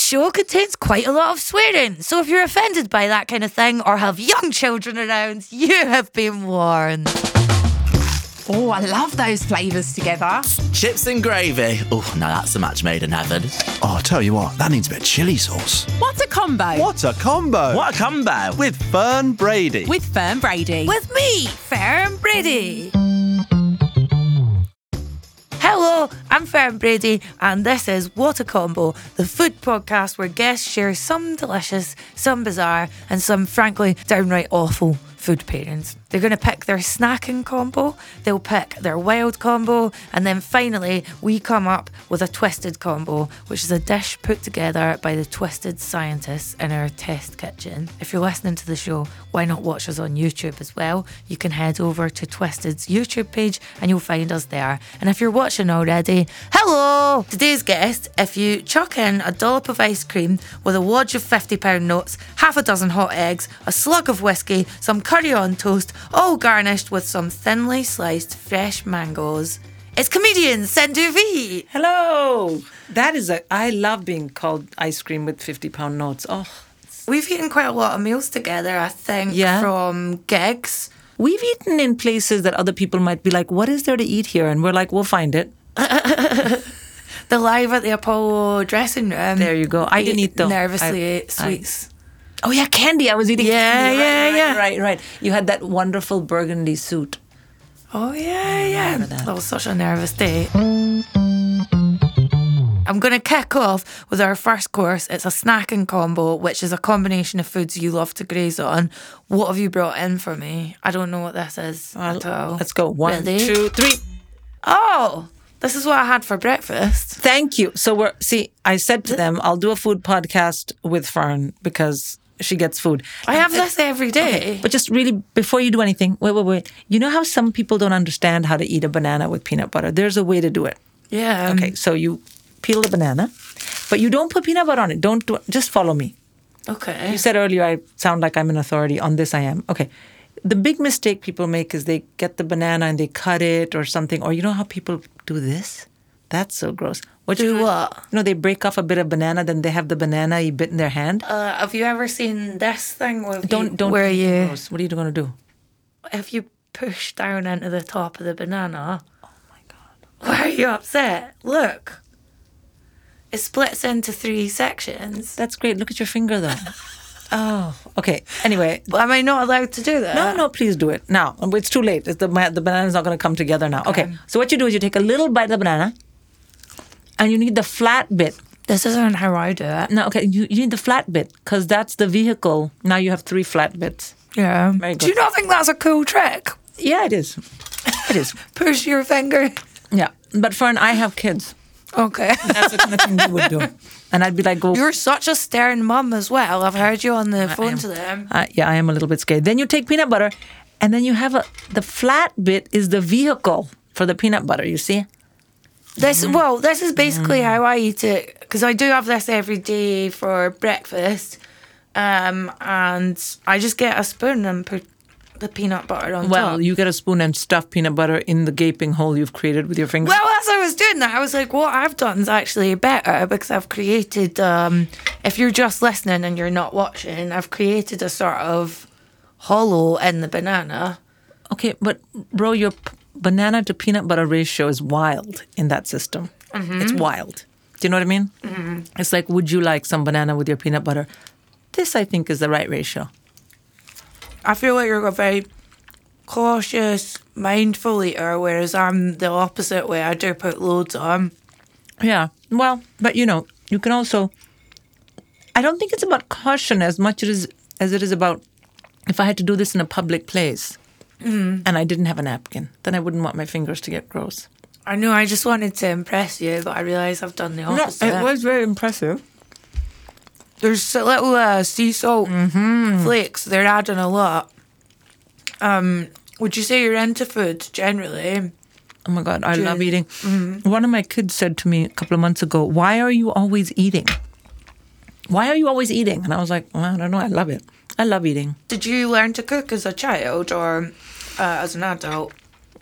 show contains quite a lot of swearing, so if you're offended by that kind of thing or have young children around, you have been warned. Oh, I love those flavours together. Chips and gravy. Oh, now that's a match made in heaven. Oh, I'll tell you what, that needs a bit of chilli sauce. What a combo. What a combo! What a combo. With Fern Brady. With Fern Brady. With me, Fern Brady. Hello, I'm Fern Brady, and this is What a Combo, the food podcast where guests share some delicious, some bizarre, and some frankly downright awful food pairings. They're going to pick their snacking combo, they'll pick their wild combo, and then finally we come up with a twisted combo, which is a dish put together by the twisted scientists in our test kitchen. If you're listening to the show, why not watch us on YouTube as well? You can head over to Twisted's YouTube page and you'll find us there. And if you're watching already, hello! Today's guest, if you chuck in a dollop of ice cream with a wad of £50 notes, half a dozen hot eggs, a slug of whiskey, some curry on toast, all garnished with some thinly sliced fresh mangoes. It's comedian Sindhu V. Hello. I love being called ice cream with £50 notes. Oh, We've eaten quite a lot of meals together, I think, Yeah. from gigs. we've eaten in places that other people might be like, what is there to eat here? And we're like, we'll find it. The live at the Apollo dressing room. There you go. I didn't eat though. Nervously ate sweets. Oh yeah, candy. I was eating Yeah, candy. yeah. Right. You had that wonderful burgundy suit. Oh, yeah. remember that. That was such a nervous day. I'm going to kick off with our first course. It's a snacking combo, which is a combination of foods you love to graze on. What have you brought in for me? I don't know what this is at all. Let's go. 1, Ready? 2, 3. Oh, this is what I had for breakfast. Thank you. So I said to them, I'll do a food podcast with Fern because she gets food. I have this every day. But just really, before you do anything, wait. You know how some people don't understand how to eat a banana with peanut butter? There's a way to do it. Yeah. Okay, so you peel the banana, but you don't put peanut butter on it. Don't do it. Just follow me. Okay. You said earlier I sound like I'm an authority. On this I am. Okay. The big mistake people make is they get the banana and they cut it or something. Or you know how people do this? That's so gross. Do what? No, they break off a bit of banana, then they have the banana you bit in their hand. Have you ever seen this thing with Don't. where be you, gross. What are you going to do? if you push down into the top of the banana? Oh my God. Why are you upset? Look. It splits into 3 sections. That's great. Look at your finger though. Oh, okay. Anyway. Am I not allowed to do that? No, please do it. Now, it's too late. The banana's not going to come together now. Okay. So what you do is you take a little bite of the banana and you need the flat bit. This isn't how I do it. No, okay. You need the flat bit because that's the vehicle. Now you have 3 flat bits. Yeah. Very Do you good. not think that's a cool trick? Yeah, it is. It is. Push your finger. Yeah. But Fern, I have kids. Okay. That's the kind of thing you would do. And I'd be like, go. You're such a stern mum as well. I've heard you on the phone to them. Yeah, I am a little bit scared. Then you take peanut butter and then you have the flat bit is the vehicle for the peanut butter, you see? This is basically how I eat it, because I do have this every day for breakfast, and I just get a spoon and put the peanut butter on Well, top. you get a spoon and stuff peanut butter in the gaping hole you've created with your finger. Well, as I was doing that, I was like, what I've done is actually better, because I've created, if you're just listening and you're not watching, I've created a sort of hollow in the banana. Okay, but bro, your banana to peanut butter ratio is wild in that system. Mm-hmm. It's wild. Do you know what I mean? Mm-hmm. It's like, would you like some banana with your peanut butter? This, I think, is the right ratio. I feel like you're a very cautious, mindful eater, whereas I'm the opposite way. I do put loads on. Yeah, well, but you can also, I don't think it's about caution as much as it is about, if I had to do this in a public place and I didn't have a napkin, then I wouldn't want my fingers to get gross. I know, I just wanted to impress you, but I realise I've done the opposite. it was very impressive. There's little sea salt flakes. They're adding a lot. Would you say you're into food generally? Oh my God, I love eating. One of my kids said to me a couple of months ago, why are you always eating? Why are you always eating? And I was like, well, I don't know, I love it. I love eating. Did you learn to cook as a child or as an adult?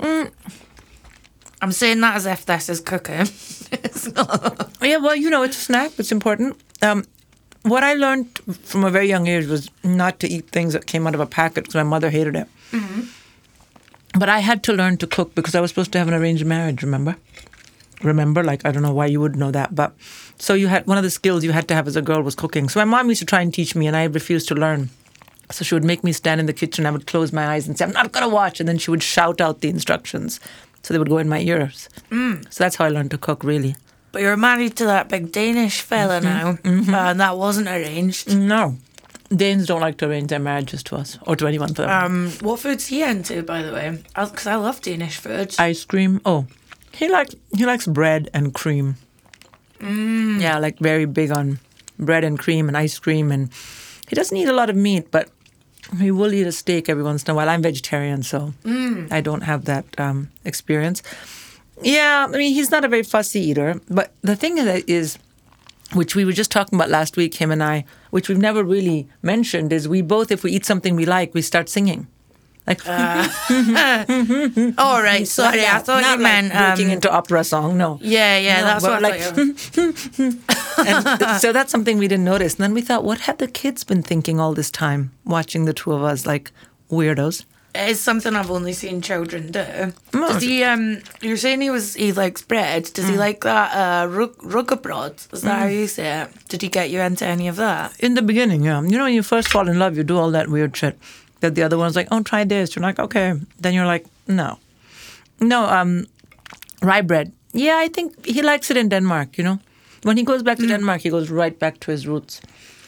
I'm saying that as if this is cooking. It's not. Yeah, well, it's a snack. It's important. What I learned from a very young age was not to eat things that came out of a packet because my mother hated it. But I had to learn to cook because I was supposed to have an arranged marriage, remember? Like, I don't know why you would know that. But so you had, one of the skills you had to have as a girl was cooking. So my mom used to try and teach me and I refused to learn. So she would make me stand in the kitchen. I would close my eyes and say, I'm not going to watch. And then she would shout out the instructions. So they would go in my ears. So that's how I learned to cook, really. But you're married to that big Danish fella now, and that wasn't arranged. No. Danes don't like to arrange their marriages to us or to anyone for them. What food's he into, by the way? Because I love Danish food. Ice cream. Oh, he likes bread and cream. Yeah, like very big on bread and cream and ice cream. And he doesn't eat a lot of meat, but he will eat a steak every once in a while. I'm vegetarian, so I don't have that experience. Yeah, I mean, he's not a very fussy eater. But the thing is, which we were just talking about last week, him and I, which we've never really mentioned, is we both, if we eat something we like, we start singing. Like, All right, sorry, I thought not you meant... breaking into opera song, no. Yeah, No, that's but what I thought. And so that's something we didn't notice. And then we thought, what have the kids been thinking all this time, watching the two of us like weirdos? It's something I've only seen children do. Does he? You're saying he likes bread. Does he like that ruggebrod? Is that how you say it? Did he get you into any of that? In the beginning, yeah. You know, when you first fall in love, you do all that weird shit that the other one's like, oh, try this. You're like, okay. Then you're like, no. Rye bread. Yeah, I think he likes it in Denmark, you know. When he goes back to Denmark, he goes right back to his roots.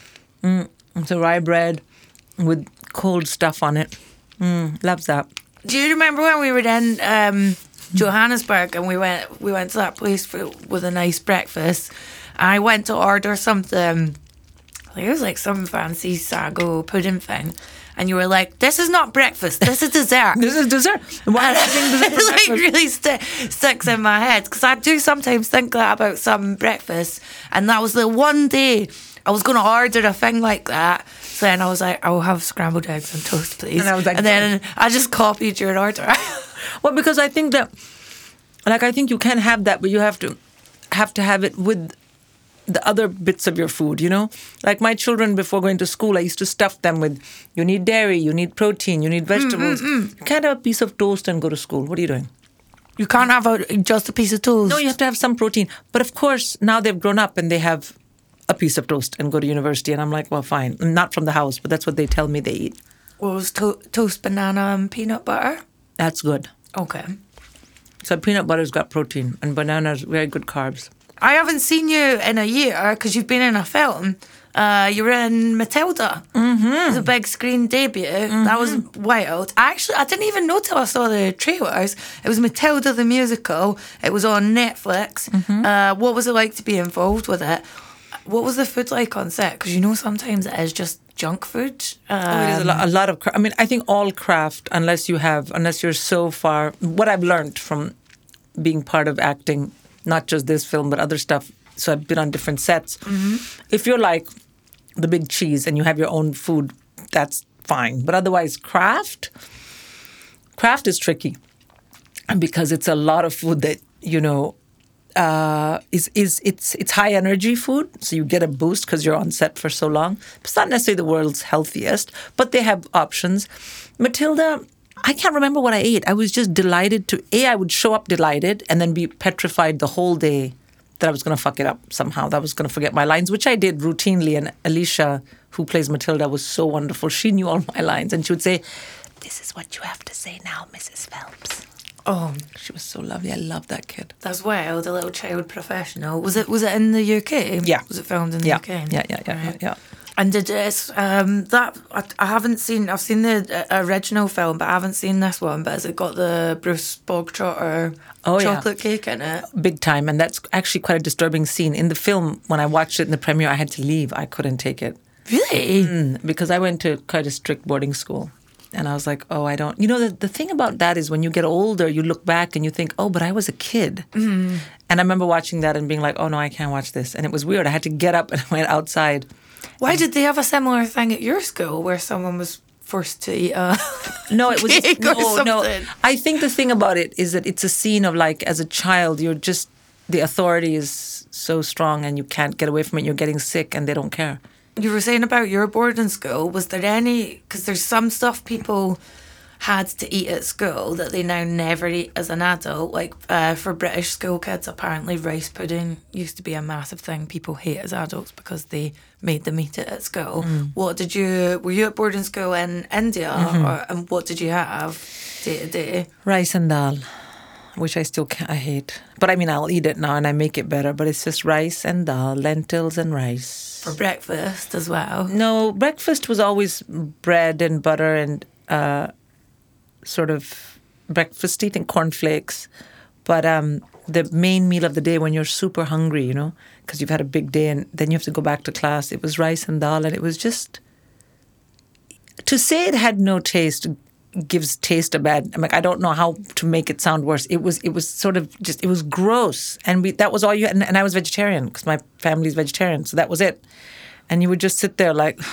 So rye bread with cold stuff on it. Loves that. Do you remember when we were in Johannesburg and we went to that place with a nice breakfast? I went to order something. I think it was like some fancy sago pudding thing. And you were like, this is not breakfast, this is dessert. This is dessert. Why are you having dessert for It like breakfast? really sticks in my head. Because I do sometimes think that about some breakfast. And that was the one day I was going to order a thing like that. So then I was like, I'll have scrambled eggs and toast, please. And I was like, and then I just copied your order. Well, because I think that, like, I think you can have that, but you have to have it with the other bits of your food, you know? Like my children, before going to school, I used to stuff them with, you need dairy, you need protein, you need vegetables. You can't have a piece of toast and go to school. What are you doing? You can't have just a piece of toast. No, you have to have some protein. But of course, now they've grown up and they have a piece of toast and go to university. And I'm like, well, fine. Not from the house, but that's what they tell me they eat. What was toast, banana, and peanut butter? That's good. Okay. So peanut butter's got protein and bananas, very good carbs. I haven't seen you in a year because you've been in a film. You were in Matilda. It was a big screen debut. That was wild. I didn't even know till I saw the trailers. It was Matilda the musical. It was on Netflix. What was it like to be involved with it? What was the food like on set? Because you know sometimes it is just junk food. It is a lot of craft. I mean, I think all craft, unless you're so far. What I've learned from being part of acting, not just this film, but other stuff. So I've been on different sets. If you're like the big cheese and you have your own food, that's fine. But otherwise, craft is tricky because it's a lot of food that, you know, it's high energy food, so you get a boost because you're on set for so long. It's not necessarily the world's healthiest, but they have options. Matilda, I can't remember what I ate. I was just delighted I would show up delighted and then be petrified the whole day that I was going to fuck it up somehow, that I was going to forget my lines, which I did routinely. And Alicia, who plays Matilda, was so wonderful. She knew all my lines and she would say, this is what you have to say now, Mrs. Phelps. Oh, she was so lovely. I love that kid. That's wild, a little child professional. Was it in the UK? Yeah. Was it filmed in the UK? Yeah. And did it, I haven't seen, I've seen the original film, but I haven't seen this one. But has it got the Bruce Bogtrotter chocolate cake in it? Big time. And that's actually quite a disturbing scene. In the film, when I watched it in the premiere, I had to leave. I couldn't take it. Really? Because I went to quite a strict boarding school. And I was like, oh, I don't... You know, the thing about that is when you get older, you look back and you think, oh, but I was a kid. And I remember watching that and being like, oh, no, I can't watch this. And it was weird. I had to get up and I went outside. Why did they have a similar thing at your school where someone was forced to eat No, it was cake or no. something? I think the thing about it is that it's a scene of like, as a child, you're just... The authority is so strong and you can't get away from it. You're getting sick and they don't care. You were saying about your boarding school. Was there any? Because there's some stuff people had to eat at school that they now never eat as an adult. Like for British school kids, apparently rice pudding used to be a massive thing people hate as adults because they made them eat it at school. What did you? Were you at boarding school in India, and what did you have day to day? Rice and dal, which I hate. But I mean, I'll eat it now and I make it better. But it's just rice and dal, lentils and rice. For breakfast as well. No, breakfast was always bread and butter and sort of breakfast eating cornflakes. But the main meal of the day when you're super hungry, you know, because you've had a big day and then you have to go back to class, it was rice and dal. And it was just, to say it had no taste gives taste a bad, I'm like, I don't know how to make it sound worse. It was sort of just, it was gross. And that was all you had. And I was vegetarian because my family's vegetarian. So that was it. And you would just sit there like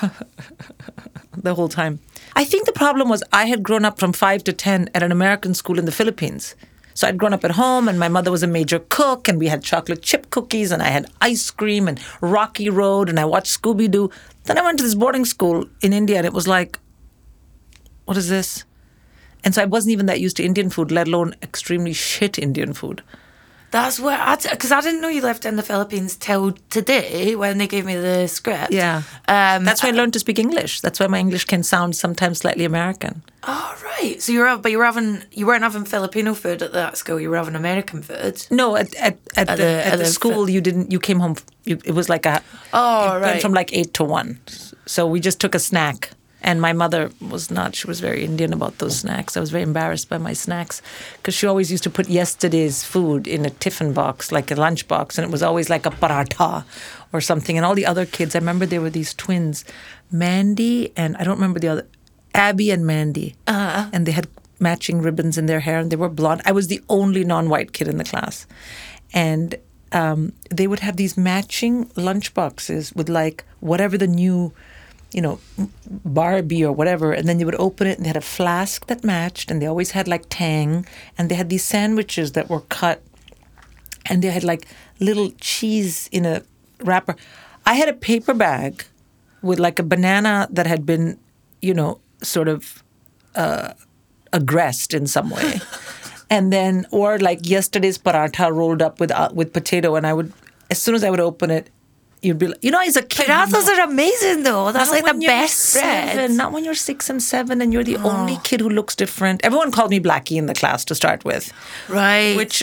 the whole time. I think the problem was I had grown up from 5 to 10 at an American school in the Philippines. So I'd grown up at home and my mother was a major cook and we had chocolate chip cookies and I had ice cream and Rocky Road and I watched Scooby-Doo. Then I went to this boarding school in India and it was like, what is this? And so I wasn't even that used to Indian food, let alone extremely shit Indian food. That's what because I didn't know you lived in the Philippines till today when they gave me the script. Yeah. That's why I learned to speak English. That's why my English can sound sometimes slightly American. Oh, right. So you weren't having Filipino food at that school. You were having American food. No, at the school you came home. It was like it went from like 8 to 1. So we just took a snack. And my mother was not, she was very Indian about those snacks. I was very embarrassed by my snacks because she always used to put yesterday's food in a tiffin box, like a lunch box. And it was always like a paratha or something. And all the other kids, I remember there were these twins, Mandy and I don't remember the other, Abby and Mandy. And they had matching ribbons in their hair and they were blonde. I was the only non-white kid in the class. And they would have these matching lunch boxes with like whatever the new, you know, Barbie or whatever, and then you would open it and they had a flask that matched and they always had like Tang and they had these sandwiches that were cut and they had like little cheese in a wrapper. I had a paper bag with like a banana that had been, you know, sort of aggressed in some way. And then, or like yesterday's paratha rolled up with potato and I would, as soon as I would open it, you'd be like, you know, as a kid. Parathas are amazing though. That's like the best bread. Not when you're 6 and 7 and you're the only kid who looks different. Everyone called me Blackie in the class to start with. Right. Which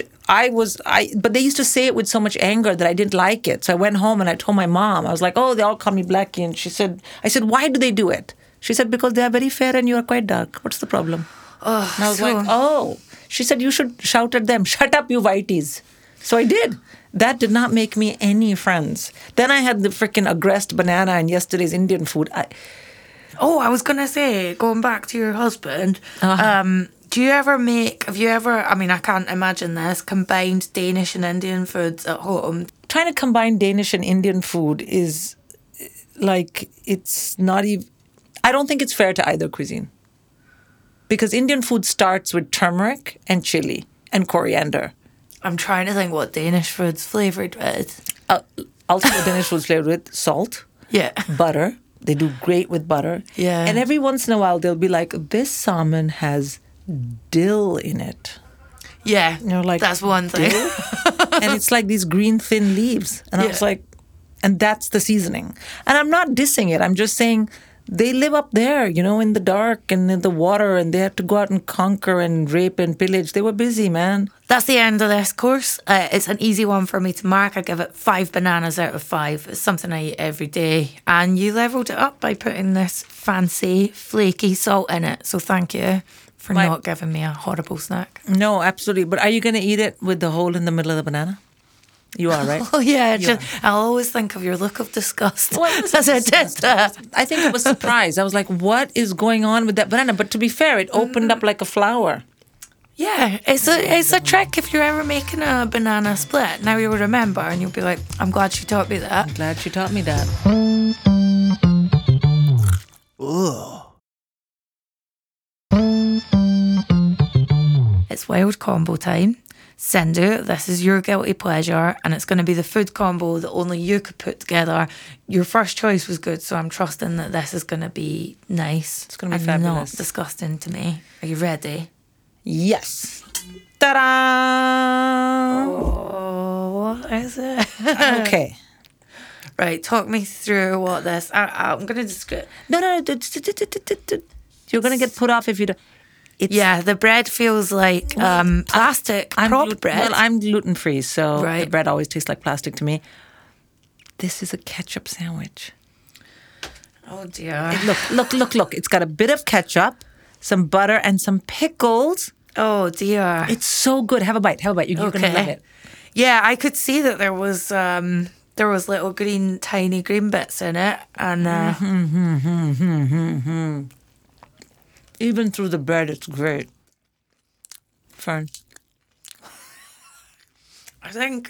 but they used to say it with so much anger that I didn't like it. So I went home and I told my mom, I was like, oh, they all call me Blackie. And I said, why do they do it? She said, because they are very fair and you are quite dark. What's the problem? Oh, and I was like, oh. She said, you should shout at them. Shut up, you whiteys. So I did. That did not make me any friends. Then I had the freaking aggressed banana and yesterday's Indian food. I was going to say, going back to your husband, do you ever I mean, I can't imagine this, combined Danish and Indian foods at home? Trying to combine Danish and Indian food is like, it's not even, I don't think it's fair to either cuisine. Because Indian food starts with turmeric and chili and coriander. I'm trying to think what Danish food's flavoured with. Also, Danish food's flavoured with salt, butter. They do great with butter. Yeah. And every once in a while, they'll be like, this salmon has dill in it. Yeah, and you're like, that's one thing. And it's like these green thin leaves. And I was like, and that's the seasoning. And I'm not dissing it. I'm just saying they live up there, you know, in the dark and in the water, and they have to go out and conquer and rape and pillage. They were busy, man. That's the end of this course. It's an easy one for me to mark. I give it 5 bananas out of 5. It's something I eat every day. And you leveled it up by putting this fancy, flaky salt in it. So thank you for not giving me a horrible snack. No, absolutely. But are you going to eat it with the hole in the middle of the banana? You are, right? Oh, yeah. I'll always think of your look of disgust as I did that. I think I was surprised. I was like, what is going on with that banana? But to be fair, it opened up like a flower. Yeah, it's a trick if you're ever making a banana split. Now you'll remember and you'll be like, I'm glad she taught me that. I'm glad she taught me that. Ugh. It's wild combo time. Sindhu, this is your guilty pleasure, and it's going to be the food combo that only you could put together. Your first choice was good, so I'm trusting that this is going to be nice. It's gonna be and fabulous. not disgusting to me. Are you ready? Yes. Ta-da! Oh, what is it? Okay. Right, talk me through what this. I'm going to describe. No. You're going to get put off if you don't. Yeah, the bread feels like plastic prop bread. Well, I'm gluten-free, so the Right. bread always tastes like plastic to me. This is a ketchup sandwich. Oh dear. Look. It's got a bit of ketchup, some butter, and some pickles. Oh dear. It's so good. Have a bite. You're going to love it. Yeah, I could see that there was little tiny green bits in it, and Even through the bread, it's great. Fern. I think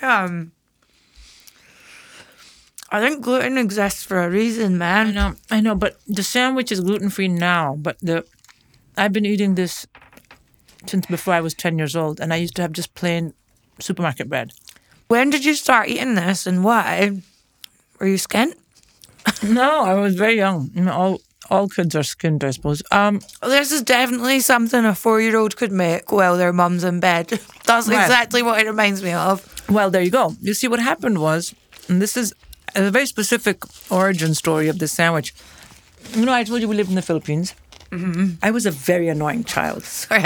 gluten exists for a reason, man. I know, but the sandwich is gluten-free now, but I've been eating this since before I was 10 years old, and I used to have just plain supermarket bread. When did you start eating this, and why? Were you skint? No, I was very young. You know, all kids are skinned, I suppose. This is definitely something a 4-year-old could make while their mum's in bed. That's Right. exactly what it reminds me of. Well, there you go. You see, what happened was, and this is a very specific origin story of this sandwich. You know, I told you we lived in the Philippines. Mm-hmm. I was a very annoying child. Sorry,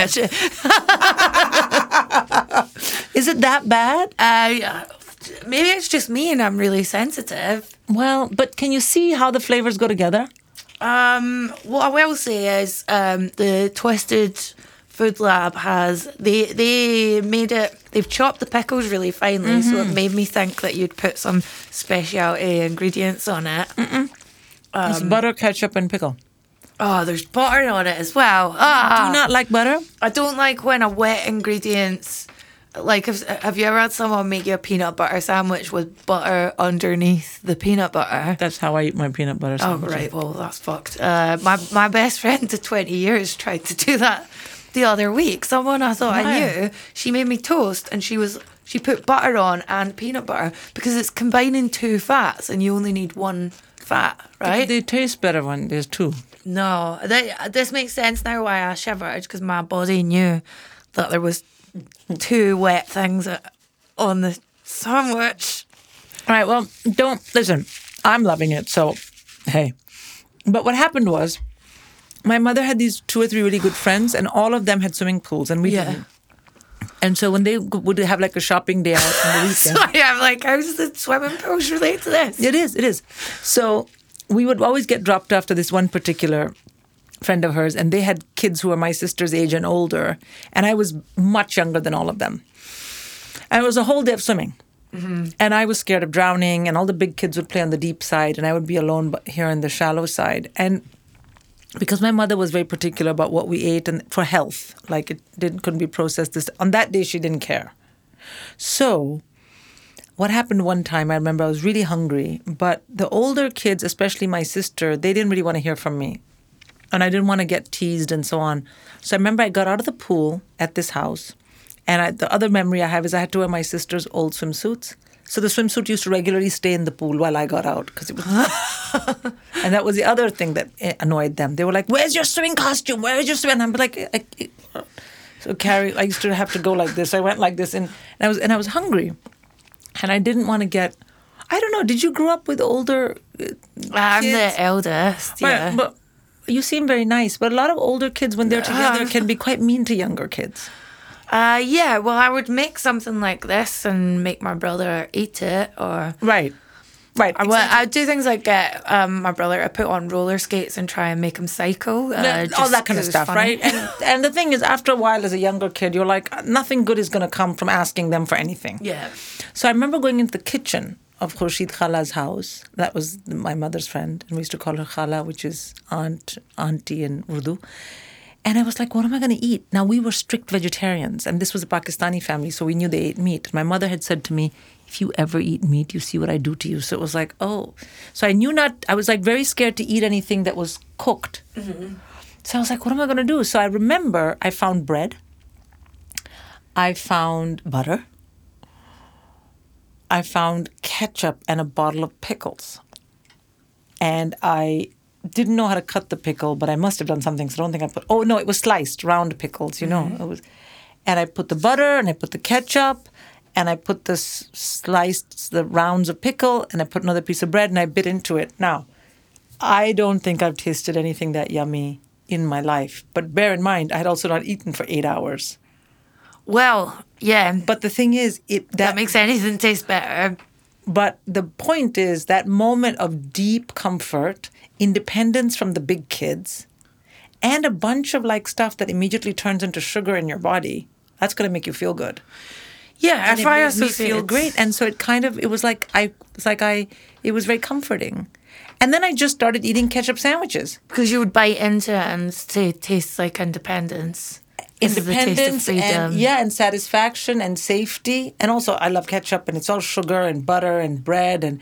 Is it that bad? maybe it's just me and I'm really sensitive. Well, but can you see how the flavors go together? What I will say is the Twisted Food Lab they've chopped the pickles really finely, so it made me think that you'd put some specialty ingredients on it. It's butter, ketchup, and pickle. Oh, there's butter on it as well. Do you not like butter? I don't like when a wet ingredients. Like, have you ever had someone make you a peanut butter sandwich with butter underneath the peanut butter? That's how I eat my peanut butter Oh, sandwich. right. Well, that's fucked. My best friend of 20 years tried to do that the other week. Someone I thought I knew, she made me toast and she put butter on and peanut butter because it's combining two fats and you only need one fat, right? They taste better when there's two. No, this makes sense now why I shivered because my body knew that there was two wet things on the sandwich. All right, well, don't listen. I'm loving it, so hey. But what happened was, my mother had these 2 or 3 really good friends, and all of them had swimming pools, and we didn't. And so when they would have like a shopping day out on the weekend, Sorry, I'm like, how does the swimming pools relate to this? it is. So we would always get dropped off to this one particular friend of hers, and they had kids who were my sister's age and older, and I was much younger than all of them. And it was a whole day of swimming. Mm-hmm. And I was scared of drowning, and all the big kids would play on the deep side, and I would be alone here on the shallow side. And because my mother was very particular about what we ate and for health, like couldn't be processed. On that day, she didn't care. So what happened one time, I remember I was really hungry, but the older kids, especially my sister, they didn't really want to hear from me. And I didn't want to get teased and so on. So I remember I got out of the pool at this house. And the other memory I have is I had to wear my sister's old swimsuits. So the swimsuit used to regularly stay in the pool while I got out. Because it was, and that was the other thing that annoyed them. They were like, "Where's your swimming costume? Where's your swim?" And I'm like, so Carrie, I used to have to go like this. I went like this. And I was hungry. And I didn't want to get, I don't know, did you grow up with older I'm kids? the eldest, yeah. But you seem very nice, but a lot of older kids, when they're together, can be quite mean to younger kids. Yeah, well, I would make something like this and make my brother eat it, or... Right. Well, I'd do things like get my brother to put on roller skates and try and make him cycle. All that kind of stuff, right? And the thing is, after a while, as a younger kid, you're like, nothing good is going to come from asking them for anything. Yeah. So I remember going into the kitchen of Khurshid Khala's house. That was my mother's friend. And we used to call her Khala, which is auntie in Urdu. And I was like, what am I going to eat? Now, we were strict vegetarians. And this was a Pakistani family, so we knew they ate meat. My mother had said to me, if you ever eat meat, you see what I do to you. So it was like, oh. So I was like very scared to eat anything that was cooked. Mm-hmm. So I was like, what am I going to do? So I remember I found bread. I found butter. I found ketchup and a bottle of pickles. And I didn't know how to cut the pickle, but I must have done something. So I don't think I put. Oh no, it was sliced round pickles. It was. And I put the butter, and I put the ketchup, and I put the rounds of pickle, and I put another piece of bread, and I bit into it. Now, I don't think I've tasted anything that yummy in my life. But bear in mind, I had also not eaten for 8 hours. Well, yeah. But the thing is, That makes anything taste better. But the point is that moment of deep comfort, independence from the big kids, and a bunch of like stuff that immediately turns into sugar in your body. That's going to make you feel good. Yeah, And if it I made me associate feel great. And so it was very comforting. And then I just started eating ketchup sandwiches. because you would bite into it and it tastes like independence. Instead of the taste of Independence freedom. and satisfaction and safety. And also I love ketchup, and it's all sugar and butter and bread. And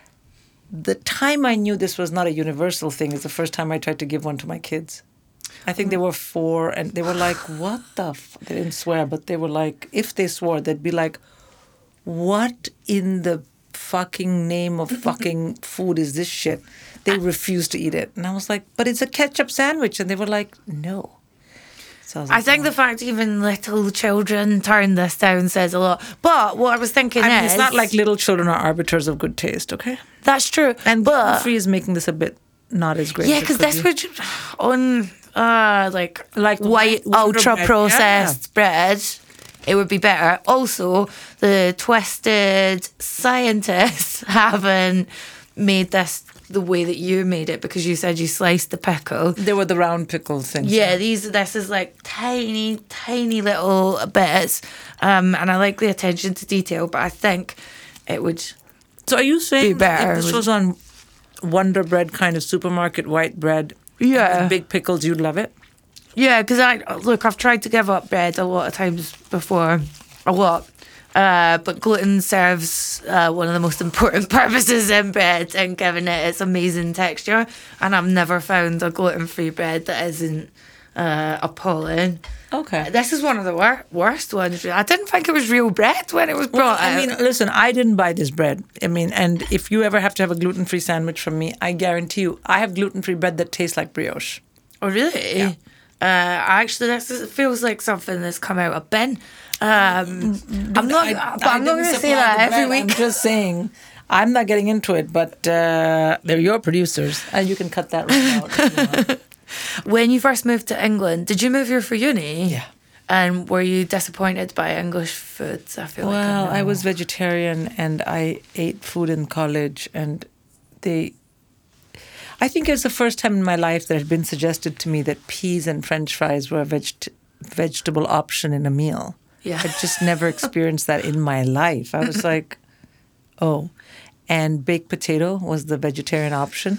the time I knew this was not a universal thing is the first time I tried to give one to my kids. I think they were 4, and they were like, what the They didn't swear, but they were like, if they swore, they'd be like, what in the fucking name of fucking food is this shit? They refused to eat it. And I was like, but it's a ketchup sandwich. And they were like, no. So I was like, I think the fact even little children turn this down says a lot. But what I was thinking is... it's not like little children are arbiters of good taste, okay? That's true. And but gluten-free is making this a bit not as great. yeah, as it because could this be. would on like white Wonder ultra bread, processed bread, it would be better. Also, the twisted scientists haven't made this the way that you made it, because you said you sliced the pickle. They were the round pickle things. Yeah, this is like tiny little bits, and I like the attention to detail. But I think it would. So are you saying Be better if this with- was on Wonder Bread kind of supermarket white bread, Yeah. with big pickles, you'd love it? Yeah, because I've tried to give up bread a lot of times before, a lot. But gluten serves one of the most important purposes in bread, and giving it its amazing texture. And I've never found a gluten-free bread that isn't appalling. Okay. This is one of the worst ones. I didn't think it was real bread when it was brought out. I mean, listen, I didn't buy this bread. I mean, and if you ever have to have a gluten-free sandwich from me, I guarantee you, I have gluten-free bread that tastes like brioche. Oh, really? Yeah. Actually, this feels like something that's come out of bin. I'm not going to say that every week. I'm just saying, I'm not getting into it, but they're your producers, and you can cut that right out if you want. When you first moved to England, did you move here for uni? Yeah. And were you disappointed by English foods? I feel Well, like I was vegetarian, and I ate food in college, and I think it was the first time in my life that it had been suggested to me that peas and French fries were a vegetable option in a meal. Yeah. I just never experienced that in my life. I was like, oh. And baked potato was the vegetarian option.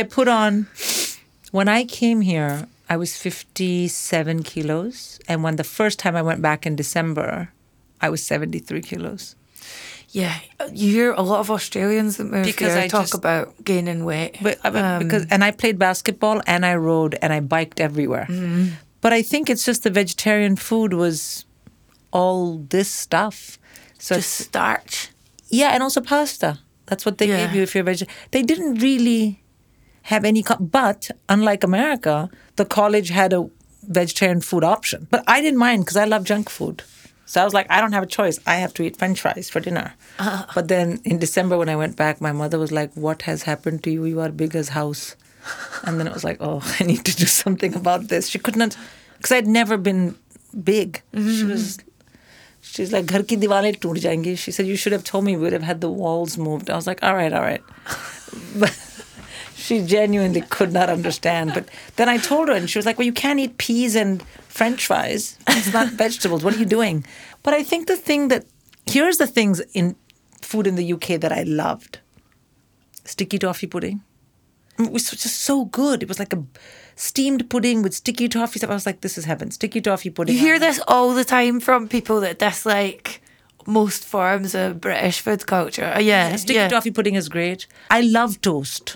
When I came here, I was 57 kilos. And when the first time I went back in December, I was 73 kilos. Yeah, you hear a lot of Australians that move Because here I talk just- about gaining weight. But I played basketball and I rode and I biked everywhere. Mm-hmm. But I think it's just the vegetarian food was all this stuff. So Just starch. yeah, and also pasta. That's what they Yeah. gave you if you're vegetarian. They didn't really have any, but unlike America, the college had a vegetarian food option. But I didn't mind because I love junk food. So I was like, I don't have a choice. I have to eat French fries for dinner. But then in December when I went back, my mother was like, what has happened to you? You are big as house. And then it was like, oh, I need to do something about this. She could not, because I'd never been big. She's like, ghar ki diwalein toot jayenge. She said, you should have told me, we would have had the walls moved. I was like, all right. But she genuinely could not understand. But then I told her, and she was like, well, you can't eat peas and French fries. It's not vegetables. What are you doing? But I think here's the things in food in the UK that I loved. Sticky toffee pudding. It was just so good. It was like a steamed pudding with sticky toffee stuff. I was like, this is heaven. Sticky toffee pudding. You hear this all the time from people that dislike most forms of British food culture. Yeah, Sticky toffee pudding is great. I love toast.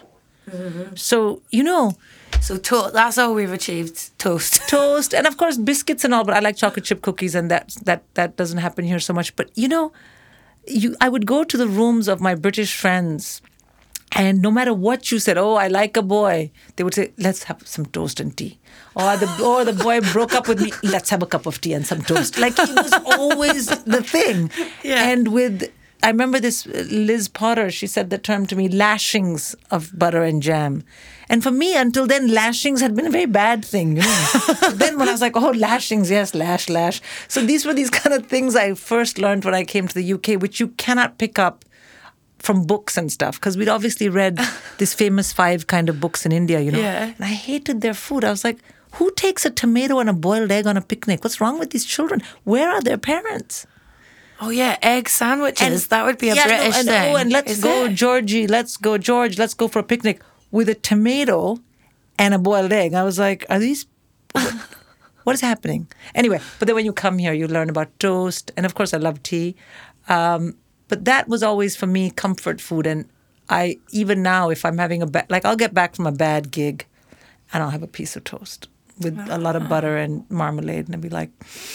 So, you know, So that's all we've achieved. Toast. toast and of course biscuits and all, but I like chocolate chip cookies, and that doesn't happen here so much. But you know, I would go to the rooms of my British friends, and no matter what you said, oh, I like a boy, they would say, let's have some toast and tea. Or the boy broke up with me, let's have a cup of tea and some toast. Like, it was always the thing. Yeah. And I remember this Liz Potter, she said the term to me, lashings of butter and jam. And for me, until then, lashings had been a very bad thing. You know? Then when I was like, oh, lashings, yes, lash. So these were these kind of things I first learned when I came to the UK, which you cannot pick up from books and stuff, because we'd obviously read this famous 5 kind of books in India, you know. Yeah. And I hated their food. I was like, who takes a tomato and a boiled egg on a picnic? What's wrong with these children? Where are their parents? Oh yeah, egg sandwiches. That would be a British and, thing. Oh, and let's Is go, it? Georgie. Let's go, George. Let's go for a picnic with a tomato and a boiled egg. I was like, are these? What is happening? Anyway, but then when you come here, you learn about toast, and of course, I love tea. But that was always for me comfort food, and I even now, if I'm having I'll get back from a bad gig, and I'll have a piece of toast with a lot of butter and marmalade, and I'll be like,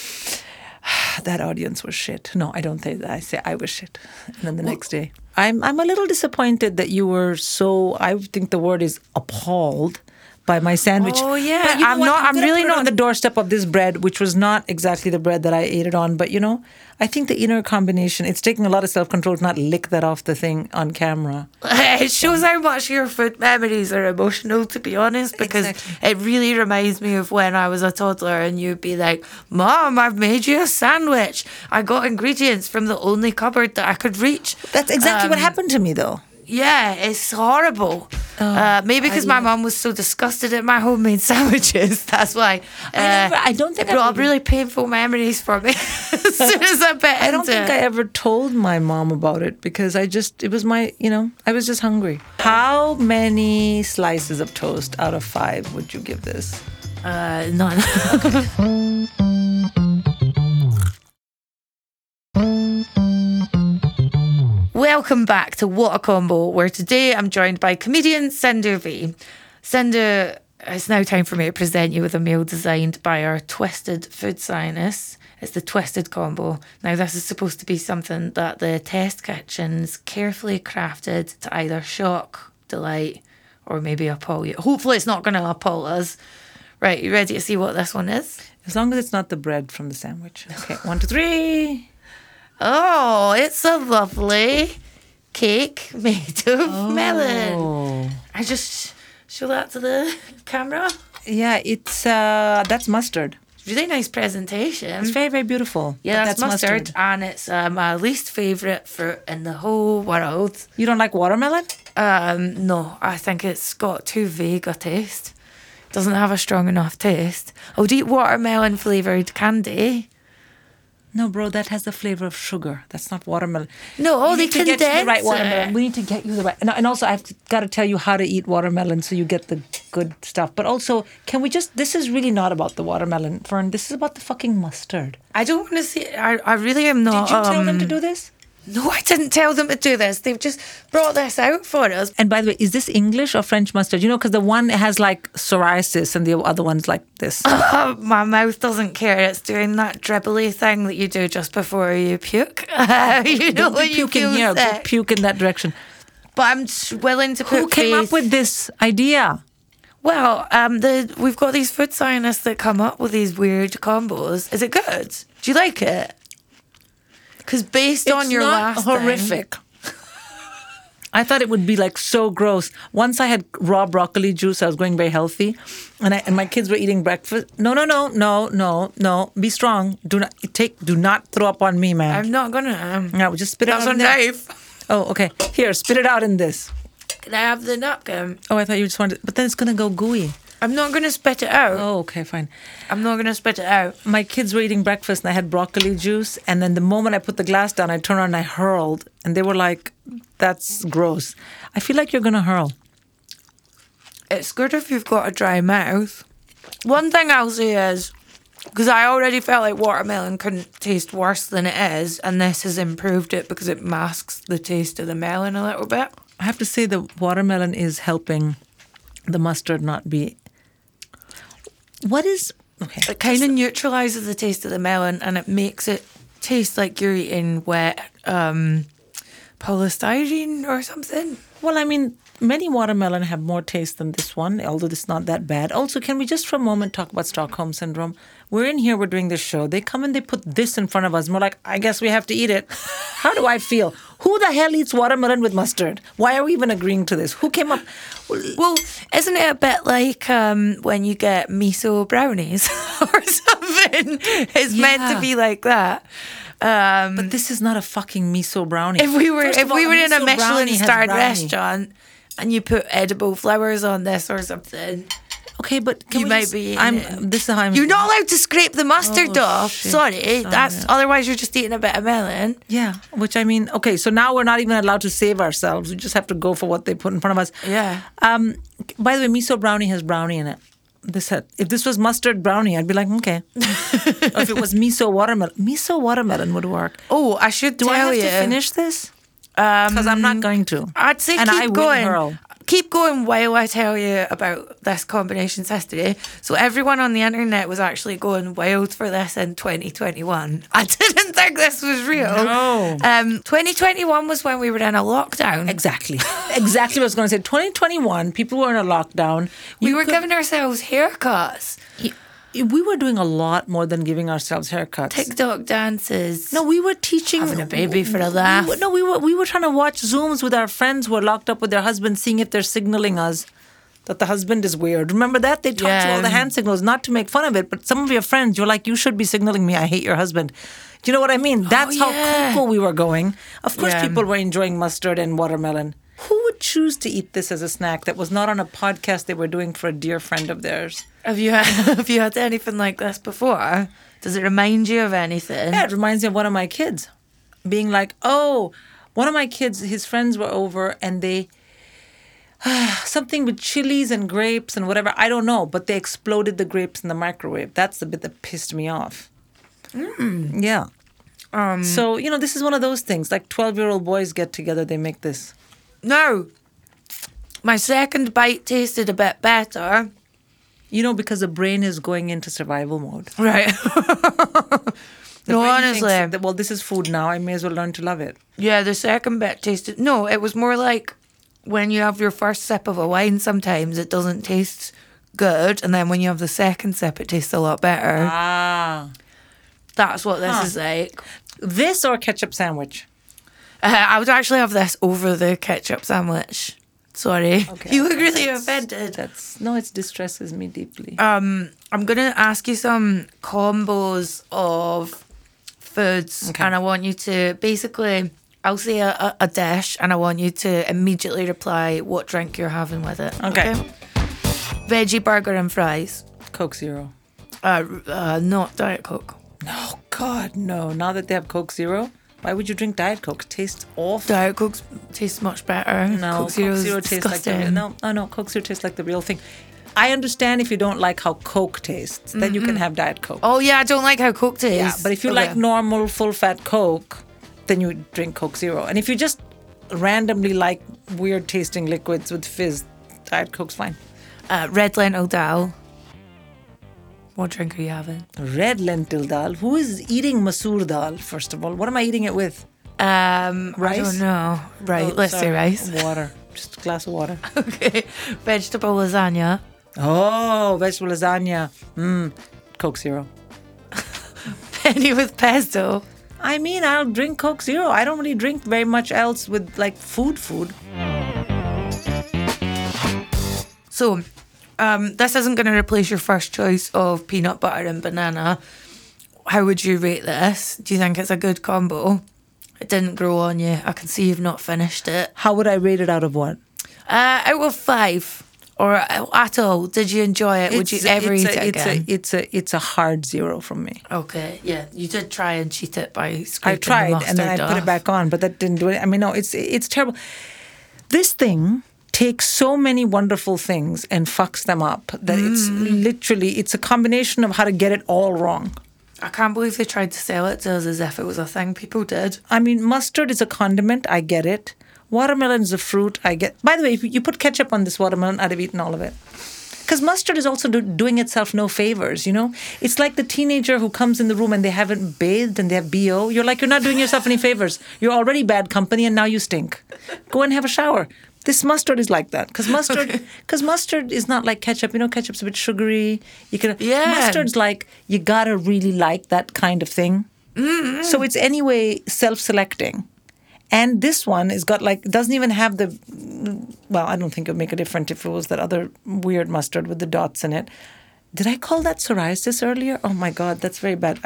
that audience was shit. No, I don't say that. I say I was shit. And then the next day, I'm a little disappointed that you were so, I think the word is appalled by my sandwich. Oh yeah, But you know what? I'm gonna really put it not on the doorstep of this bread, which was not exactly the bread that I ate it on. But you know, I think the inner combination, it's taking a lot of self-control to not lick that off the thing on camera. It shows how much your food memories are emotional, to be honest, because Exactly. it really reminds me of when I was a toddler and you'd be like, Mom, I've made you a sandwich. I got ingredients from the only cupboard that I could reach. That's exactly what happened to me, though. Yeah, it's horrible. Maybe because my mum was so disgusted at my homemade sandwiches. That's why. I don't think it brought up really painful memories for me as soon as I bit I don't into think it. I ever told my mom about it because it was my, I was just hungry. How many slices of toast out of 5 would you give this? None. Welcome back to What a Combo, where today I'm joined by comedian Cinder V. Cinder, it's now time for me to present you with a meal designed by our twisted food scientists. It's the Twisted Combo. Now, this is supposed to be something that the test kitchens carefully crafted to either shock, delight, or maybe appall you. Hopefully, it's not going to appall us. Right, you ready to see what this one is? As long as it's not the bread from the sandwich. Okay, 1, 2, 3. Oh, it's a lovely cake made of melon. I just show that to the camera. Yeah, it's that's mustard. Really nice presentation. It's very, very beautiful. Yeah, But that's mustard, and it's my least favourite fruit in the whole world. You don't like watermelon? No, I think it's got too vague a taste. Doesn't have a strong enough taste. I would eat watermelon flavoured candy. No, bro, that has the flavor of sugar. That's not watermelon. No, You they need to get you the condense right watermelon. it. We need to get you the right. And also, I've got to tell you how to eat watermelon so you get the good stuff. But also, can we just? This is really not about the watermelon, Fern. This is about the fucking mustard. I don't want to see. I really am not. Did you tell them to do this? No, I didn't tell them to do this. They've just brought this out for us. And by the way, is this English or French mustard? You know, because the one has like psoriasis and the other one's like this. Oh, my mouth doesn't care. It's doing that dribbly thing that you do just before you puke. You know Don't when be you puking feel here. Go sick. puke in that direction. But I'm willing to put Who came faith. up with this idea? Well, we've got these food scientists that come up with these weird combos. Is it good? Do you like it? Because based on your not last thing- horrific. I thought it would be like so gross. Once I had raw broccoli juice, I was going very healthy, and my kids were eating breakfast. No. Be strong. Do not throw up on me, man. I'm not gonna. No, just spit it That's out. a in there. knife. Oh, okay. Here, spit it out in this. Can I have the napkin? Oh, I thought you just wanted, but then it's gonna go gooey. I'm not gonna spit it out. Oh, okay, fine. I'm not gonna spit it out. My kids were eating breakfast and I had broccoli juice. And then the moment I put the glass down, I turned around and I hurled. And they were like, that's gross. I feel like you're going to hurl. It's good if you've got a dry mouth. One thing I'll say is, because I already felt like watermelon couldn't taste worse than it is, and this has improved it because it masks the taste of the melon a little bit. I have to say the watermelon is helping the mustard not be. What is okay? It kind of neutralizes the taste of the melon, and it makes it taste like you're eating wet polystyrene or something. Well, I mean, many watermelon have more taste than this one, although it's not that bad. Also, can we just for a moment talk about Stockholm Syndrome? We're in here, we're doing this show. They come and they put this in front of us, and we're like, I guess we have to eat it. How do I feel? Who the hell eats watermelon with mustard? Why are we even agreeing to this? Who came up? Well, isn't it a bit like when you get miso brownies or something? It's meant to Yeah. be like that. But this is not a fucking miso brownie. If we were First of all, in a miso brownie has Michelin-starred brownie. restaurant and you put edible flowers on this or something, Okay, but can You we might just, be I'm. eating This is how I'm. you're not allowed to scrape the mustard Oh, off. shit. Sorry, that's Sorry. otherwise you're just eating a bit of melon. Yeah, which I mean, okay, so now we're not even allowed to save ourselves. We just have to go for what they put in front of us. Yeah. By the way, miso brownie has brownie in it. If this was mustard brownie, I'd be like, okay. Or if it was miso watermelon would work. Oh, I should Do tell I have you. to finish this? Because I'm not going to. I'd say And I keep will going. hurl. Keep going while I tell you about this combinations history. So everyone on the internet was actually going wild for this in 2021. I didn't think this was real. No. 2021 was when we were in a lockdown. Exactly. Exactly what I was going to say. 2021, people were in a lockdown. We were giving ourselves haircuts, We were doing a lot more than giving ourselves haircuts. TikTok dances. No, we were teaching Having a baby for a laugh. We were trying to watch Zooms with our friends who were locked up with their husbands, seeing if they're signaling us that the husband is weird. Remember that? They taught you all the hand signals, not to make fun of it, but some of your friends, you're like, you should be signaling me, I hate your husband. Do you know what I mean? That's yeah. how cool we were going. Of course, Yeah. people were enjoying mustard and watermelon. Who would choose to eat this as a snack that was not on a podcast they were doing for a dear friend of theirs? Have you had anything like this before? Does it remind you of anything? Yeah, it reminds me of one of my kids being like, oh, one of my kids, his friends were over and they, something with chilies and grapes and whatever, I don't know, but they exploded the grapes in the microwave. That's the bit that pissed me off. Yeah. So, this is one of those things, like 12-year-old boys get together, they make this. No. My second bite tasted a bit better. Because the brain is going into survival mode. Right. The No, brain honestly. thinks that, well, this is food now, I may as well learn to love it. Yeah, the second bit tasted... No, it was more like when you have your first sip of a wine, sometimes it doesn't taste good. And then when you have the second sip, it tastes a lot better. Ah. That's what this is like. This or ketchup sandwich? I would actually have this over the ketchup sandwich. Sorry. Okay, You look okay, really that's- offended. It distresses me deeply. I'm going to ask you some combos of foods. Okay. And I want you to basically... I'll say a dish and I want you to immediately reply what drink you're having with it. Okay. Veggie burger and fries. Coke Zero. Not Diet Coke. No, God, no. Now that they have Coke Zero, why would you drink Diet Coke? It tastes awful. Diet Coke tastes much better. No, Coke Zero tastes like the disgusting. real. No, Coke Zero tastes like the real thing. I understand if you don't like how Coke tastes, then you can have Diet Coke. Oh yeah, I don't like how Coke tastes. Yeah, but if you like normal full-fat Coke, then you drink Coke Zero. And if you just randomly like weird-tasting liquids with fizz, Diet Coke's fine. Red lentil dal. What drink are you having? Red lentil dal. Who is eating masoor dal, first of all? What am I eating it with? I Rice? don't know. Right, Oh, let's say sorry. rice. Water. Just a glass of water. Okay. Vegetable lasagna. Oh, vegetable lasagna. Coke Zero. Penny with pesto. I mean, I'll drink Coke Zero. I don't really drink very much else with like food. So, this isn't going to replace your first choice of peanut butter and banana. How would you rate this? Do you think it's a good combo? It didn't grow on you. I can see you've not finished it. How would I rate it out of what? Out of 5, or at all, did you enjoy it? Would you ever eat it again? It's a hard 0 from me. Okay, yeah, you did try and cheat it by I scraping the tried mustard and then I put it off. back on, but that didn't do it. I mean, no, it's terrible. This thing takes so many wonderful things and fucks them up that it's a combination of how to get it all wrong. I can't believe they tried to sell it to us as if it was a thing people did. I mean, mustard is a condiment. I get it. Watermelon is a fruit I get. By the way, if you put ketchup on this watermelon, I'd have eaten all of it. Because mustard is also doing itself no favors, you know? It's like the teenager who comes in the room and they haven't bathed and they have BO. You're like, you're not doing yourself any favors. You're already bad company and now you stink. Go and have a shower. This mustard is like that. Because mustard is not like ketchup. You know, ketchup's a bit sugary. Mustard's like, you gotta really like that kind of thing. Mm-hmm. So it's anyway self-selecting. And this one is got like, doesn't even have the, well, I don't think it would make a difference if it was that other weird mustard with the dots in it. Did I call that psoriasis earlier? Oh my God, that's very bad.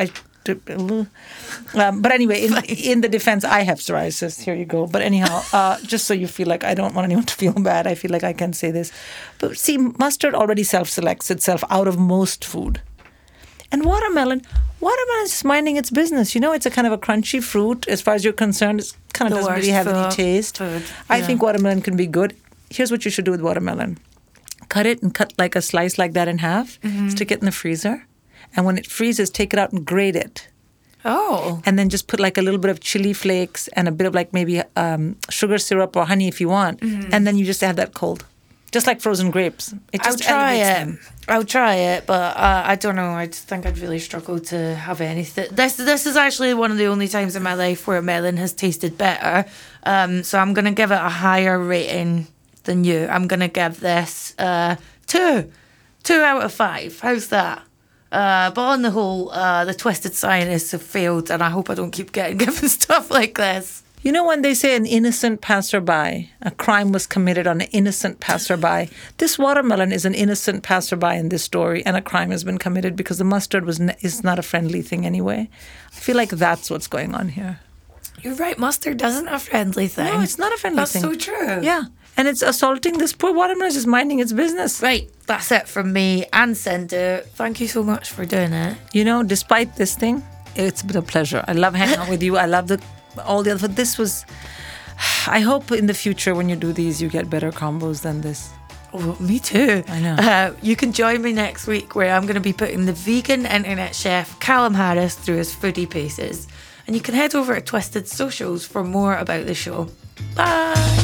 But anyway, in the defense, I have psoriasis. Here you go. But anyhow, just so you feel like I don't want anyone to feel bad, I feel like I can say this. But see, mustard already self-selects itself out of most food. And watermelon is just minding its business. You know, it's a kind of a crunchy fruit. As far as you're concerned, it kind of doesn't really have any taste. Food. I think watermelon can be good. Here's what you should do with watermelon. Cut it and cut like a slice like that in half. Mm-hmm. Stick it in the freezer. And when it freezes, take it out and grate it. Oh. And then just put like a little bit of chili flakes and a bit of like maybe sugar syrup or honey if you want. Mm-hmm. And then you just add that cold. Just like frozen grapes. I'll try it, but I don't know. I just think I'd really struggle to have anything. This is actually one of the only times in my life where a melon has tasted better. So I'm going to give it a higher rating than you. I'm going to give this 2 out of 5. How's that? But on the whole, the twisted scientists have failed, and I hope I don't keep getting given stuff like this. You know when they say an innocent passerby, a crime was committed on an innocent passerby, this watermelon is an innocent passerby in this story, and a crime has been committed because the mustard is not a friendly thing anyway. I feel like that's what's going on here. You're right, mustard isn't a friendly thing. No, it's not a friendly thing. That's so true. Yeah, and it's assaulting this poor watermelon, just minding its business. Right, that's it from me and Sindhu. Thank you so much for doing it. You know, despite this thing, it's been a pleasure. I love hanging out with you. I love all the other. But this was. I hope in the future when you do these, you get better combos than this. Oh, me too. I know. You can join me next week where I'm going to be putting the vegan internet chef Callum Harris through his foodie paces. And you can head over to Twisted Socials for more about the show. Bye.